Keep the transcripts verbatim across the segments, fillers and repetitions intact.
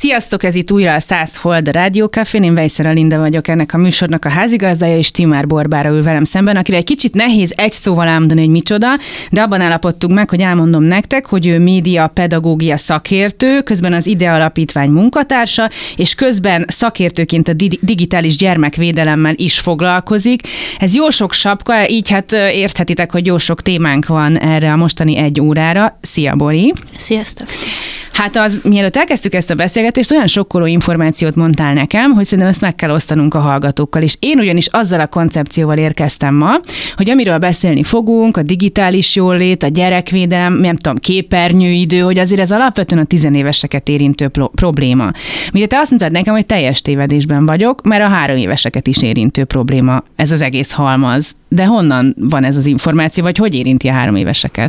Sziasztok, ez itt újra a száz Hold a Rádió Cafén, én Vejszer Alinda vagyok, ennek a műsornak a házigazdája, és Timár Borbára ül velem szemben, akire egy kicsit nehéz egy szóval elmondani, hogy micsoda, de abban állapodtunk meg, hogy elmondom nektek, hogy ő média pedagógia szakértő, közben az IDEA Alapítvány munkatársa, és közben szakértőként a digitális gyermekvédelemmel is foglalkozik. Ez jó sok sapka, így hát érthetitek, hogy jó sok témánk van erre a mostani egy órára. Szia, Bori! Sziasztok! Hát az, mielőtt elkezdtük ezt a beszélgetést, olyan sokkoló információt mondtál nekem, hogy szerintem ezt meg kell osztanunk a hallgatókkal. És én ugyanis azzal a koncepcióval érkeztem ma, hogy amiről beszélni fogunk, a digitális jólét, a gyerekvédelem, nem tudom, képernyőidő, hogy azért ez alapvetően a tizenéveseket érintő probléma. Mire te azt mondtad nekem, hogy teljes tévedésben vagyok, mert a három éveseket is érintő probléma ez az egész halmaz. De honnan van ez az információ, vagy hogy érinti a három éveseket?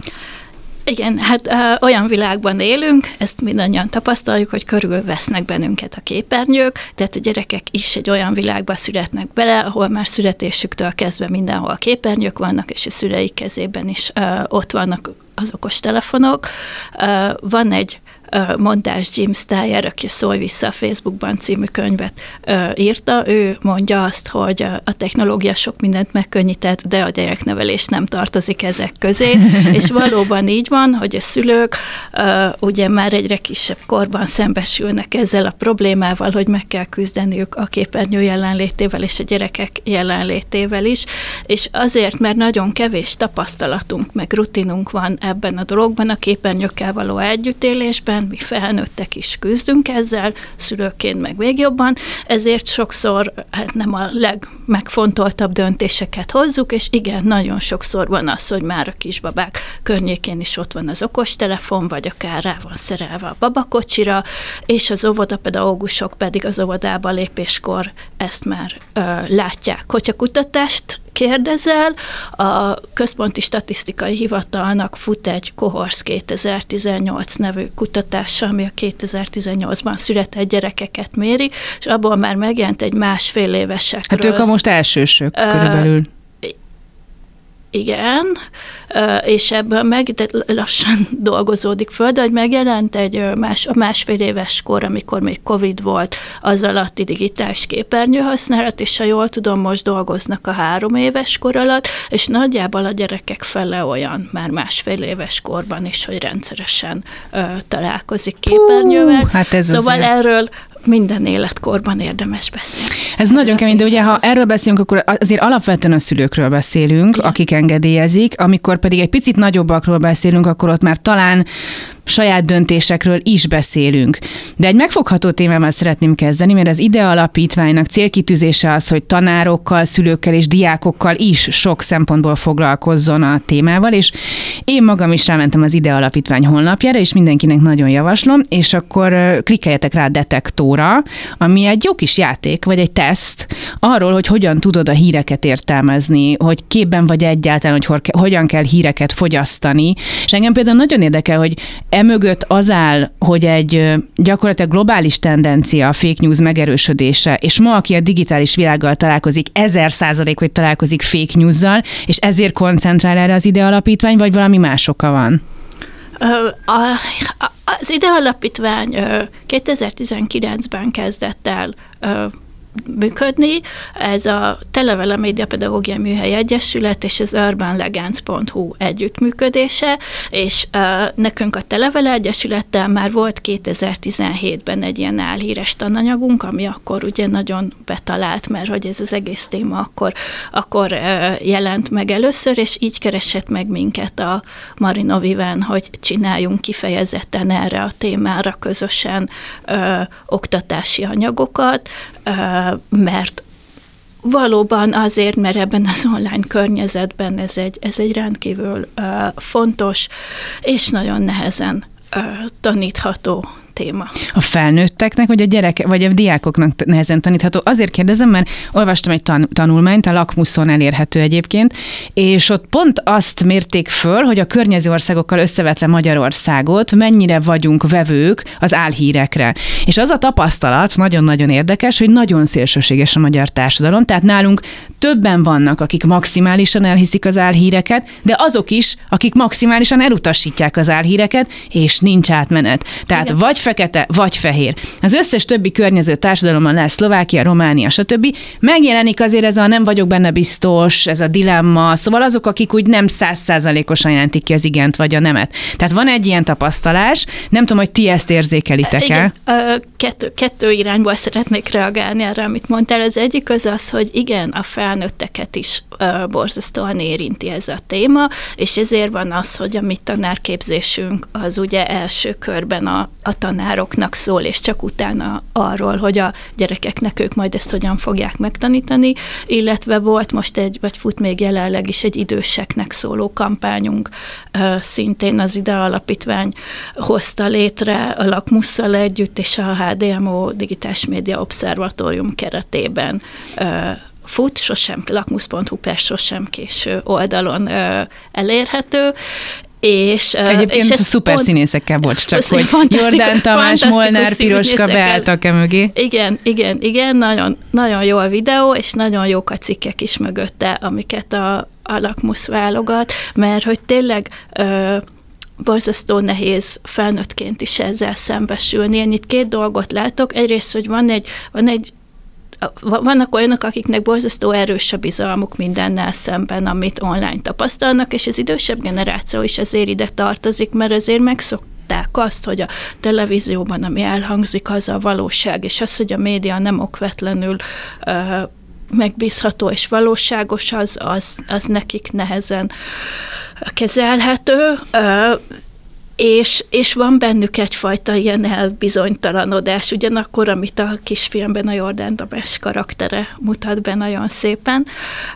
Igen, hát ö, olyan világban élünk, ezt mindannyian tapasztaljuk, hogy körülvesznek bennünket a képernyők, tehát a gyerekek is egy olyan világba születnek bele, ahol már születésüktől kezdve mindenhol képernyők vannak, és a szüleik kezében is ö, ott vannak az okostelefonok. Ö, van egy mondás Jim Steyer, aki Szólj vissza a Facebookban című könyvet ö, írta, ő mondja azt, hogy a technológia sok mindent megkönnyített, de a gyereknevelés nem tartozik ezek közé, és valóban így van, hogy a szülők ö, ugye már egyre kisebb korban szembesülnek ezzel a problémával, hogy meg kell küzdeniük a képernyő jelenlétével és a gyerekek jelenlétével is, és azért, mert nagyon kevés tapasztalatunk, meg rutinunk van ebben a dologban, a képernyőkkel való együttélésben, mi felnőttek is küzdünk ezzel, szülőként meg még jobban, ezért sokszor hát nem a legmegfontoltabb döntéseket hozzuk, és igen, nagyon sokszor van az, hogy már a kisbabák környékén is ott van az okostelefon, vagy akár rá van szerelve a babakocsira, és az óvodapedagógusok pedig az óvodába lépéskor ezt már ö, látják. Hogyha kutatást kérdezel, a Központi Statisztikai Hivatalnak fut egy Cohorts kétezer-tizennyolc nevű kutatása, ami a kétezer-tizennyolcban született gyerekeket méri, és abból már megjelent egy másfél évesekről. Hát ők a most elsősök uh, körülbelül. Igen, és ebből meg de lassan dolgozódik föl, de hogy megjelent egy más, a másfél éves kor, amikor még Covid volt, az alatti digitális képernyő használat, és ha jól tudom, most dolgoznak a három éves kor alatt, és nagyjából a gyerekek fele olyan már másfél éves korban is, hogy rendszeresen ö, találkozik képernyővel. Hú, hát ez szóval azért... erről minden életkorban érdemes beszélni. Ez nagyon kemény, de ugye ha erről beszélünk, akkor azért alapvetően a szülőkről beszélünk, igen, akik engedélyezik, amikor pedig egy picit nagyobbakról beszélünk, akkor ott már talán saját döntésekről is beszélünk. De egy megfogható témával szeretném kezdeni, mert az IDEA Alapítványnak célkitűzése az, hogy tanárokkal, szülőkkel és diákokkal is sok szempontból foglalkozzon a témával, és én magam is rámentem az IDEA Alapítvány honlapjára, és mindenkinek nagyon javaslom, és akkor klikkeljetek rá a detektóra, ami egy jó kis játék, vagy egy teszt arról, hogy hogyan tudod a híreket értelmezni, hogy képben vagy egyáltalán, hogy hogyan kell híreket fogyasztani. És engem például nagyon érdekel, hogy emögött az áll, hogy egy gyakorlatilag globális tendencia a fake news megerősödése, és ma, aki a digitális világgal találkozik, ezer százalék, hogy találkozik fake news-zal, és ezért koncentrál erre az IDEA Alapítvány, vagy valami más oka van? Az IDEA Alapítvány kétezer-tizenkilencben kezdett el működni. Ez a Televele Médiapedagógiai Műhely Egyesület és az urban legends pont hu együttműködése, és uh, nekünk a Televele Egyesülettel már volt kétezer-tizenhétben egy ilyen álhíres tananyagunk, ami akkor ugye nagyon betalált, mert hogy ez az egész téma akkor, akkor uh, jelent meg először, és így keresett meg minket a Marinoviven, hogy csináljunk kifejezetten erre a témára közösen uh, oktatási anyagokat, uh, mert valóban azért, mert ebben az online környezetben ez egy, ez egy rendkívül uh, fontos és nagyon nehezen uh, tanítható téma. A felnőtteknek, vagy a gyerek, vagy a diákoknak nehezen tanítható? Azért kérdezem, mert olvastam egy tan- tanulmányt, a Lakmuszon elérhető egyébként, és ott pont azt mérték föl, hogy a környező országokkal összevetve Magyarországot mennyire vagyunk vevők az álhírekre. És az a tapasztalat nagyon-nagyon érdekes, hogy nagyon szélsőséges a magyar társadalom, tehát nálunk többen vannak, akik maximálisan elhiszik az álhíreket, de azok is, akik maximálisan elutasítják az álhíreket, és nincs átmenet. Tehát igen, vagy fekete, vagy fehér. Az összes többi környező társadalomban lesz Szlovákia, Románia, stb. Megjelenik azért ez a nem vagyok benne biztos, ez a dilemma, szóval azok, akik úgy nem száz százalékosan jelentik ki az igent vagy a nemet. Tehát van egy ilyen tapasztalás, nem tudom, hogy ti ezt érzékelitek-e? Igen, kettő, kettő irányból szeretnék reagálni erre, amit mondtál. Az egyik az az, hogy igen, a felnőtteket is borzasztóan érinti ez a téma, és ezért van az, hogy a mi tanárképzésünk az ugye első körben a, a tanároknak szól, és csak utána arról, hogy a gyerekeknek ők majd ezt hogyan fogják megtanítani, illetve volt most egy, vagy fut még jelenleg is egy időseknek szóló kampányunk, szintén az IDEA Alapítvány hozta létre a Lakmusszal együtt, és a há dé em o Digitális Média Obszervatórium keretében fut, sosem, lakmusz pont hu per sosem késő oldalon elérhető, és, Egyébként és szuper pont, színészekkel, bocs, csak hogy Jordán Tamás, Molnár Piroska beálltak e mögé. Igen, igen, igen, nagyon, nagyon jó a videó, és nagyon jók a cikkek is mögötte, amiket a, a Lakmusz válogat, mert hogy tényleg ö, borzasztó nehéz felnőttként is ezzel szembesülni. Én itt két dolgot látok. Egyrészt, hogy van egy, van egy vannak olyanok, akiknek borzasztó erős a bizalmuk mindennel szemben, amit online tapasztalnak, és az idősebb generáció is azért ide tartozik, mert azért megszokták azt, hogy a televízióban, ami elhangzik, az a valóság, és az, hogy a média nem okvetlenül uh, megbízható és valóságos, az, az, az nekik nehezen kezelhető. Uh, És, és van bennük egyfajta ilyen elbizonytalanodás, ugyanakkor, amit a kisfilmben a Jordán Tamás karaktere mutat be nagyon szépen.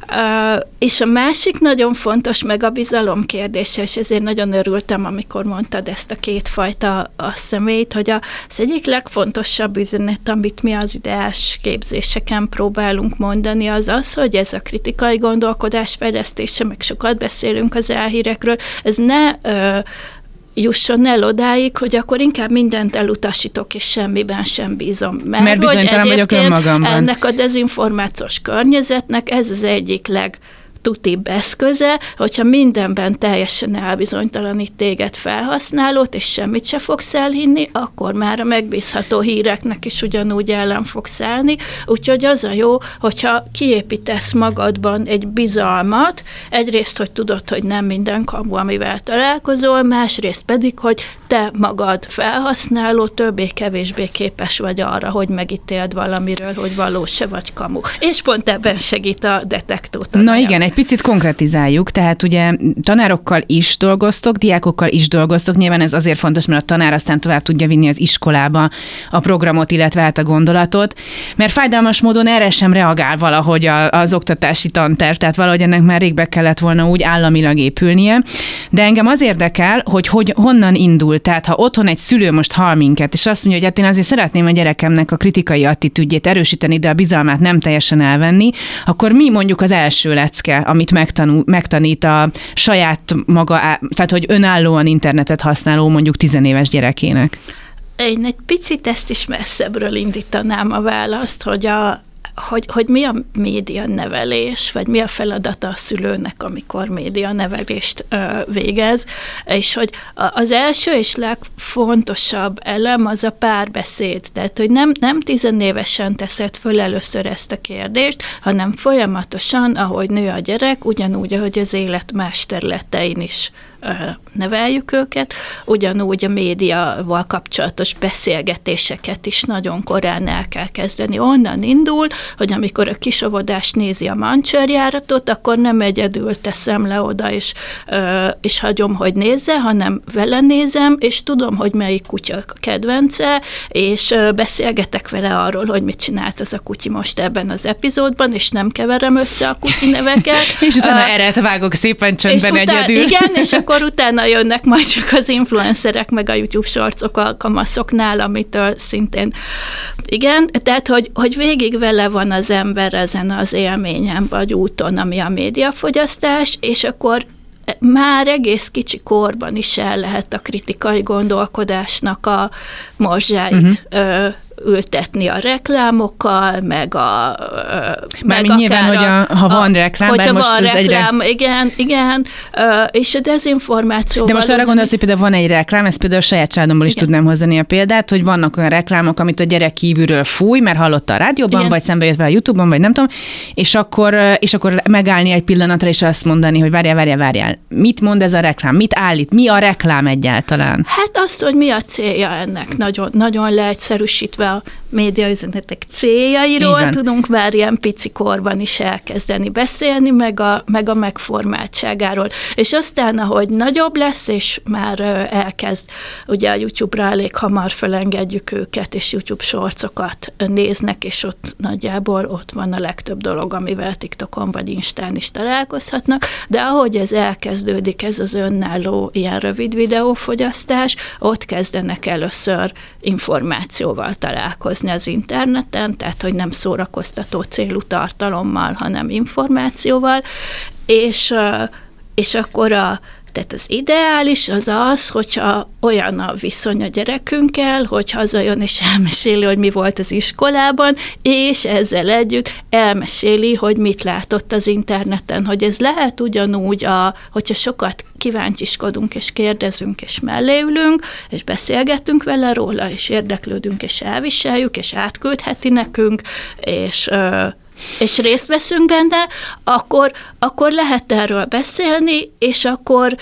Uh, és a másik nagyon fontos, meg a bizalom kérdése, és ezért nagyon örültem, amikor mondtad ezt a kétfajta a személyt, hogy az egyik legfontosabb üzenet, amit mi az ideás képzéseken próbálunk mondani, az az, hogy ez a kritikai gondolkodás fejlesztése, meg sokat beszélünk az álhírekről, ez ne uh, jusson el odáig, hogy akkor inkább mindent elutasítok, és semmiben sem bízom. Mert, Mert bizonytalan vagyok önmagamban. Ennek a dezinformációs környezetnek ez az egyik leg tutibb eszköze, hogyha mindenben teljesen elbizonytalanít téged felhasználót, és semmit se fogsz elhinni, akkor már a megbízható híreknek is ugyanúgy ellen fogsz állni. Úgyhogy az a jó, hogyha kiépítesz magadban egy bizalmat, egyrészt, hogy tudod, hogy nem minden kamu, amivel találkozol, másrészt pedig, hogy te magad felhasználó, többé-kevésbé képes vagy arra, hogy megítéld valamiről, hogy valós-e vagy kamu. És pont ebben segít a detektor. Na igen, egy picit konkretizáljuk, tehát ugye tanárokkal is dolgoztok, diákokkal is dolgoztok, nyilván ez azért fontos, mert a tanár aztán tovább tudja vinni az iskolába a programot, illetve hát a gondolatot, mert fájdalmas módon erre sem reagál valahogy az oktatási tanterv, tehát valahogy ennek már rég be kellett volna úgy államilag épülnie, de engem az érdekel, hogy, hogy honnan indul, tehát ha otthon egy szülő most hall minket, és azt mondja, hogy hát én azért szeretném a gyerekemnek a kritikai attitűdjét erősíteni, de a bizalmát nem teljesen elvenni, akkor mi mondjuk az első lecke, amit megtanul, megtanít a saját maga, tehát hogy önállóan internetet használó mondjuk tizenéves gyerekének? Én egy picit ezt is messzebbről indítanám a választ, hogy a Hogy, hogy mi a média nevelés, vagy mi a feladata a szülőnek, amikor média nevelést ö, végez, és hogy az első és legfontosabb elem az a párbeszéd, tehát hogy nem, nem tizenévesen teszed föl először ezt a kérdést, hanem folyamatosan, ahogy nő a gyerek, ugyanúgy, ahogy az élet más területein is neveljük őket, ugyanúgy a médiával kapcsolatos beszélgetéseket is nagyon korán el kell kezdeni. Onnan indul, hogy amikor a kisóvodás nézi a mancsőrjáratot, akkor nem egyedül teszem le oda, és, és hagyom, hogy nézze, hanem vele nézem, és tudom, hogy melyik kutya a kedvence, és beszélgetek vele arról, hogy mit csinált az a kutyi most ebben az epizódban, és nem keverem össze a kutyi neveket. És utána uh, erre vágok szépen csöndben egyedül. Igen, és akkor utána jönnek majd csak az influencerek, meg a YouTube shortsok a kamaszoknál, amitől szintén igen, tehát, hogy, hogy végig vele van az ember ezen az élményen, vagy úton, ami a médiafogyasztás, és akkor már egész kicsi korban is el lehet a kritikai gondolkodásnak a morzsáit uh-huh. ö, ültetni a reklámokkal, meg a... Meg nyilván, hogy a, ha van reklám, hogyha most van ez reklám, egyre... igen, igen, és a dezinformációval... De most arra gondolsz, hogy például van egy reklám, ezt például a saját családomból is igen. tudnám hozni a példát, hogy vannak olyan reklámok, amit a gyerek kívülről fúj, mert hallotta a rádióban, igen. vagy szembe jött vele a YouTube-on, vagy nem tudom, és akkor, és akkor megállni egy pillanatra, és azt mondani, hogy várjál, várjál, várjál. Mit mond ez a reklám? Mit állít? Mi a reklám egyáltalán? Hát azt, hogy mi a célja ennek. Nagyon, nagyon leegyszerűsítve a médiaüzenetek céljairól tudunk már ilyen pici korban is elkezdeni beszélni, meg a, meg a megformáltságáról. És aztán, ahogy nagyobb lesz, és már elkezd, ugye a YouTube-ra elég hamar felengedjük őket, és YouTube shortsokat néznek, és ott nagyjából ott van a legtöbb dolog, amivel TikTokon vagy Instán is találkozhatnak, de ahogy ez elkezdődik, ez az önálló ilyen rövid videófogyasztás, ott kezdenek először információval találkozni az interneten, tehát hogy nem szórakoztató célú tartalommal, hanem információval, és, és akkor a Tehát az ideális az az, hogyha olyan a viszony a gyerekünkkel, hogy hazajön és elmeséli, hogy mi volt az iskolában, és ezzel együtt elmeséli, hogy mit látott az interneten, hogy ez lehet ugyanúgy, a, hogyha sokat kíváncsiskodunk, és kérdezünk, és mellé ülünk, és beszélgetünk vele róla, és érdeklődünk, és elviseljük, és átküldheti nekünk, és... és részt veszünk benne, akkor, akkor lehet erről beszélni, és akkor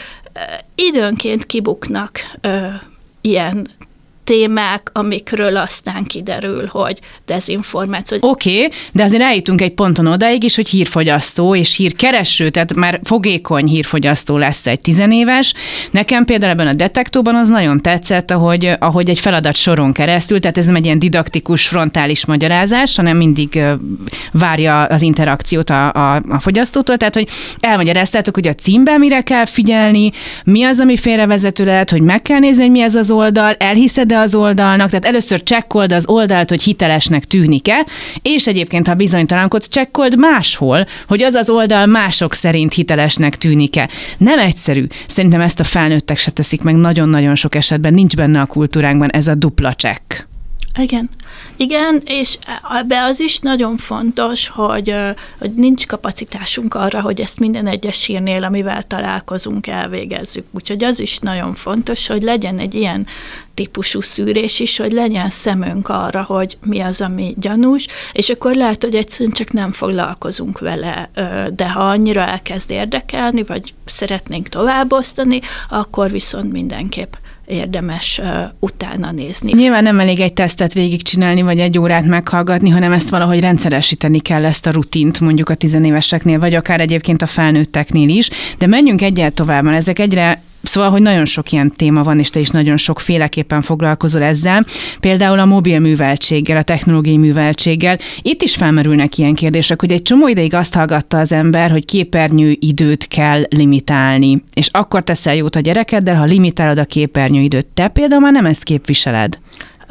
időnként kibuknak ö, ilyen témák, amikről aztán kiderül, hogy dezinformáció. Oké, okay, de azért eljutunk egy ponton odáig is, hogy hírfogyasztó és hírkereső, tehát már fogékony hírfogyasztó lesz egy tizenéves. Nekem például ebben a detektóban az nagyon tetszett, ahogy, ahogy egy feladat soron keresztül, tehát ez nem egy ilyen didaktikus, frontális magyarázás, hanem mindig várja az interakciót a, a, a fogyasztótól, tehát hogy elmagyaráztátok, hogy a címben mire kell figyelni, mi az, ami félrevezető lehet, hogy meg kell nézni, hogy mi ez az oldal, elhiszed az oldalnak, tehát először csekkold az oldalt, hogy hitelesnek tűnik-e, és egyébként, ha bizonytalankodsz, csekkold máshol, hogy az az oldal mások szerint hitelesnek tűnik-e. Nem egyszerű. Szerintem ezt a felnőttek se teszik meg nagyon-nagyon sok esetben, nincs benne a kultúránkban ez a dupla csekk. Igen. Igen, és ebbe az is nagyon fontos, hogy, hogy nincs kapacitásunk arra, hogy ezt minden egyes hírnél, amivel találkozunk, elvégezzük. Úgyhogy az is nagyon fontos, hogy legyen egy ilyen típusú szűrés is, hogy legyen szemünk arra, hogy mi az, ami gyanús, és akkor lehet, hogy egyszerűen csak nem foglalkozunk vele, de ha annyira elkezd érdekelni, vagy szeretnénk továbbosztani, akkor viszont mindenképp érdemes uh, utána nézni. Nyilván nem elég egy tesztet végigcsinálni, vagy egy órát meghallgatni, hanem ezt valahogy rendszeresíteni kell, ezt a rutint mondjuk a tizenéveseknél, vagy akár egyébként a felnőtteknél is. De menjünk egyel tovább, mert ezek egyre Szóval, hogy nagyon sok ilyen téma van, és te is nagyon sokféleképpen foglalkozol ezzel. Például a mobil műveltséggel, a technológiai műveltséggel. Itt is felmerülnek ilyen kérdések, hogy egy csomó ideig azt hallgatta az ember, hogy képernyő időt kell limitálni. És akkor teszel jót a gyerekeddel, ha limitálod a képernyőidőt. Te például már nem ezt képviseled. Uh.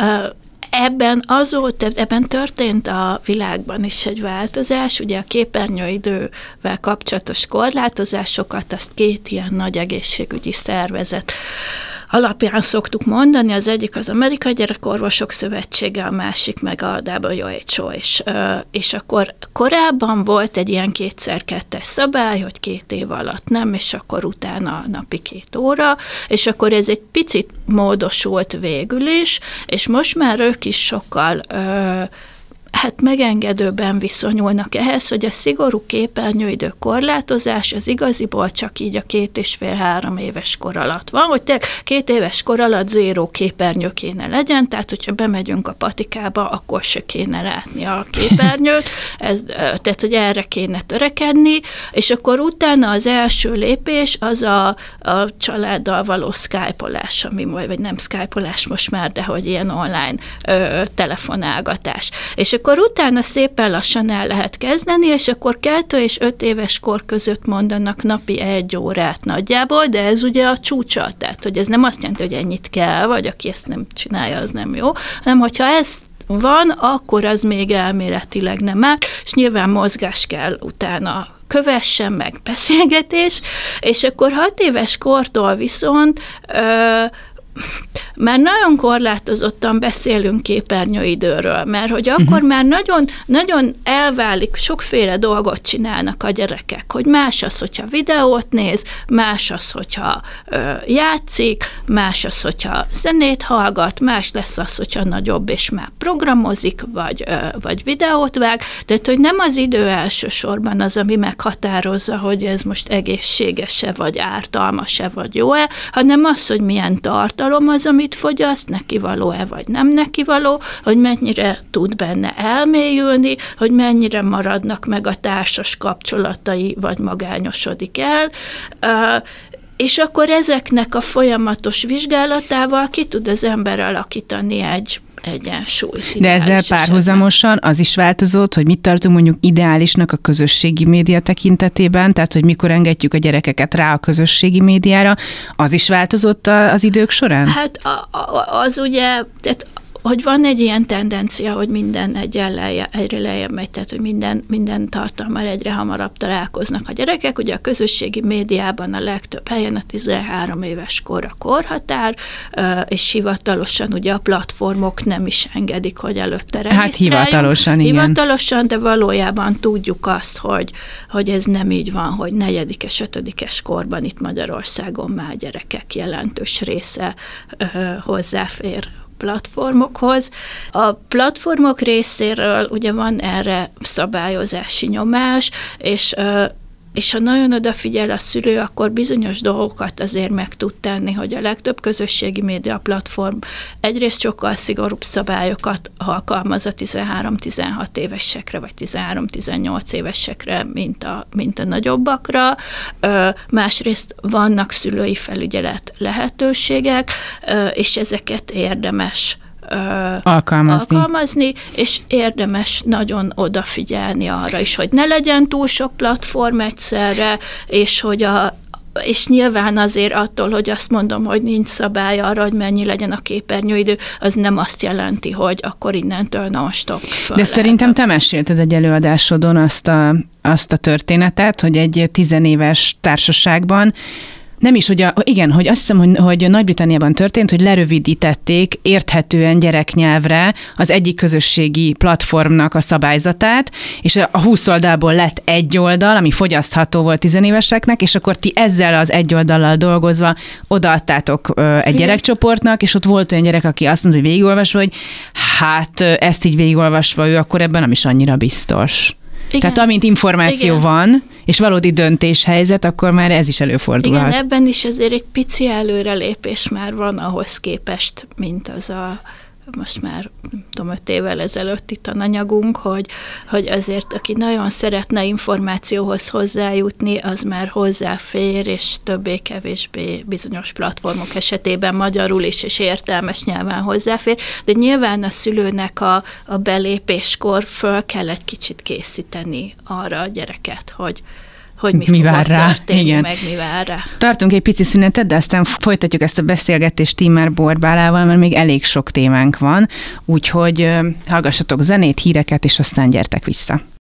Ebben azóta, ebben történt a világban is egy változás, ugye a képernyőidővel kapcsolatos korlátozásokat, azt két ilyen nagy egészségügyi szervezet alapján szoktuk mondani, az egyik az Amerikai Gyerekorvosok Szövetsége, a másik meg a dupla vé há o, és, és akkor korábban volt egy ilyen kétszer-kettes szabály, hogy két év alatt nem, és akkor utána napi két óra, és akkor ez egy picit módosult végül is, és most már ők is sokkal hát megengedőben viszonyulnak ehhez, hogy a szigorú képernyőidő korlátozás az igaziból csak így a két és fél-három éves kor alatt van, hogy te két éves kor alatt zéró képernyő kéne legyen, tehát hogyha bemegyünk a patikába, akkor se kéne látni a képernyőt, ez, tehát hogy erre kéne törekedni, és akkor utána az első lépés az a, a családdal való skype-olás, ami majd, vagy nem skype-olás most már, de hogy ilyen online ö, telefonálgatás. És akkor utána szépen lassan el lehet kezdeni, és akkor kettő és öt éves kor között mondanak napi egy órát nagyjából, de ez ugye a csúcsa, tehát hogy ez nem azt jelenti, hogy ennyit kell, vagy aki ezt nem csinálja, az nem jó, hanem hogyha ez van, akkor az még elméletileg nem áll, és nyilván mozgás kell utána kövessen, meg beszélgetés, és akkor hat éves kortól viszont ö, már nagyon korlátozottan beszélünk képernyőidőről, mert hogy akkor uh-huh. már nagyon, nagyon elválik, sokféle dolgot csinálnak a gyerekek, hogy más az, hogyha videót néz, más az, hogyha ö, játszik, más az, hogyha zenét hallgat, más lesz az, hogyha nagyobb és már programozik, vagy, ö, vagy videót vág, tehát hogy nem az idő elsősorban az, ami meghatározza, hogy ez most egészséges-e, vagy ártalmas-e, vagy jó-e, hanem az, hogy milyen tartalom az, amit fogyaszt, neki való-e, vagy nem neki való, hogy mennyire tud benne elmélyülni, hogy mennyire maradnak meg a társas kapcsolatai, vagy magányosodik el, és akkor ezeknek a folyamatos vizsgálatával ki tud az ember alakítani egy egyensúlyt. De ezzel párhuzamosan az is változott, hogy mit tartunk mondjuk ideálisnak a közösségi média tekintetében, tehát hogy mikor engedjük a gyerekeket rá a közösségi médiára, az is változott az idők során? Hát az ugye, tehát hogy van egy ilyen tendencia, hogy minden egyre lejjebb, egyre lejjebb megy, tehát hogy minden, minden tartalommal egyre hamarabb találkoznak a gyerekek. Ugye a közösségi médiában a legtöbb helyen a tizenhárom éves kor a korhatár, és hivatalosan ugye a platformok nem is engedik, hogy előtte regisztráljunk. Hát hivatalosan, igen. Hivatalosan, de valójában tudjuk azt, hogy, hogy ez nem így van, hogy negyedikes, ötödikes korban itt Magyarországon már gyerekek jelentős része ö, hozzáfér platformokhoz. A platformok részéről ugye van erre szabályozási nyomás, és és ha nagyon odafigyel a szülő, akkor bizonyos dolgokat azért meg tud tenni, hogy a legtöbb közösségi média platform egyrészt sokkal szigorúbb szabályokat alkalmaz a tizenhárom-tizenhat évesekre, vagy tizenhárom-tizennyolc évesekre, mint a, mint a nagyobbakra. Másrészt vannak szülői felügyelet lehetőségek, és ezeket érdemes Alkalmazni. alkalmazni, és érdemes nagyon odafigyelni arra is, hogy ne legyen túl sok platform egyszerre, és hogy a és nyilván azért attól, hogy azt mondom, hogy nincs szabály arra, hogy mennyi legyen a képernyőidő, az nem azt jelenti, hogy akkor innentől non-stop föl. De szerintem te mesélted egy előadásodon azt a, azt a történetet, hogy egy tizenéves társaságban nem is, hogy a, igen, hogy azt hiszem, hogy, hogy Nagy-Britanniában történt, hogy lerövidítették érthetően gyereknyelvre az egyik közösségi platformnak a szabályzatát, és a húsz oldalból lett egy oldal, ami fogyasztható volt tizenéveseknek, és akkor ti ezzel az egy oldallal dolgozva odaadtátok ö, egy gyerekcsoportnak, és ott volt olyan gyerek, aki azt mondta, hogy végigolvasva, hogy hát ezt így végigolvasva ő akkor ebben nem is annyira biztos. Igen. Tehát amint információ Igen. van, és valódi döntéshelyzet, akkor már ez is előfordulhat. Igen, ebben is azért egy pici előrelépés már van ahhoz képest, mint az a most már, nem tudom, öt évvel ezelőtt itt a anyagunk, hogy, hogy azért, aki nagyon szeretne információhoz hozzájutni, az már hozzáfér, és többé-kevésbé bizonyos platformok esetében magyarul is, és értelmes nyelven hozzáfér, de nyilván a szülőnek a, a belépéskor föl kell egy kicsit készíteni arra a gyereket, hogy hogy mi, mi vár rá, történni, igen. meg mi vár rá. Tartunk egy pici szünetet, de aztán folytatjuk ezt a beszélgetést Tímár Borbálával, mert még elég sok témánk van, úgyhogy hallgassatok zenét, híreket, és aztán gyertek vissza.